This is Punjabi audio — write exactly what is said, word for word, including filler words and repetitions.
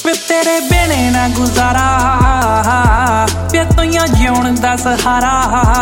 ਵੇ ਤੇਰੇ ਬਿਨੇ ਨਾ ਗੁਜ਼ਾਰਾ, ਵੇ ਤੂੰ ਜਿਉਣ ਦਾ ਸਹਾਰਾ।